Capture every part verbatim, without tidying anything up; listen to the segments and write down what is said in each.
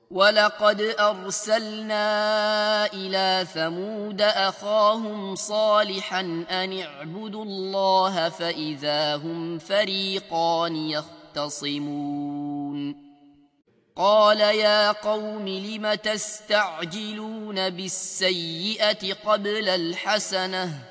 ولقد أرسلنا إلى ثمود أخاهم صالحا أن اعبدوا الله فإذا هم فريقان يختصمون قال يا قوم لم تستعجلون بالسيئة قبل الحسنة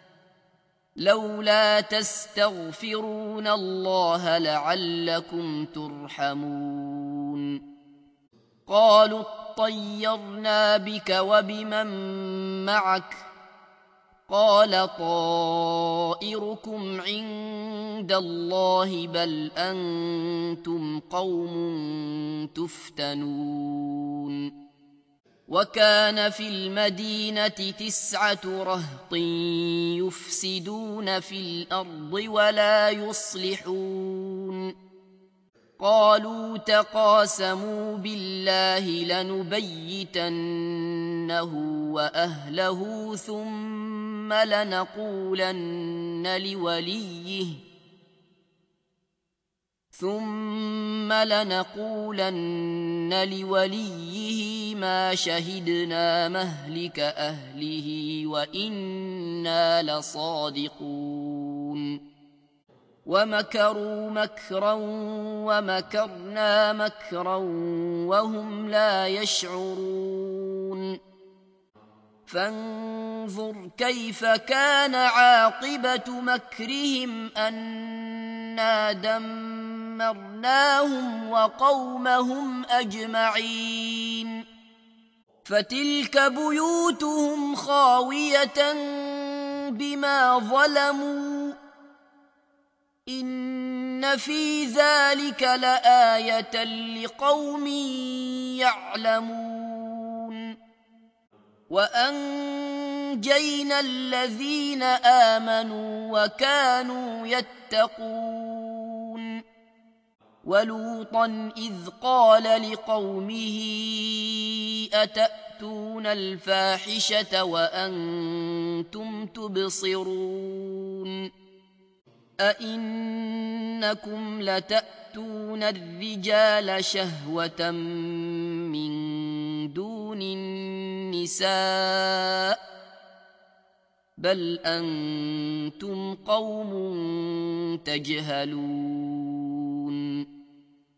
لولا تستغفرون الله لعلكم ترحمون قالوا اطيرنا بك وبمن معك قال طائركم عند الله بل أنتم قوم تفتنون وكان في المدينة تسعة رهط يفسدون في الأرض ولا يصلحون قالوا تقاسموا بالله لنبيتنه وأهله ثم لنقولن لوليه ثم لنقولن لوليه ما شهدنا مهلك أهله وإنا لصادقون ومكروا مكرا ومكرنا مكرا وهم لا يشعرون فانظر كيف كان عاقبة مكرهم أنا دمرناهم وقومهم أجمعين فتلك بيوتهم خاوية بما ظلموا إن في ذلك لآية لقوم يعلمون وأنجينا الذين آمنوا وكانوا يتقون ولوطا إذ قال لقومه أتأتون الفاحشة وأنتم تبصرون أئنكم لتأتون الرجال شهوة من دون النساء بل أنتم قوم تجهلون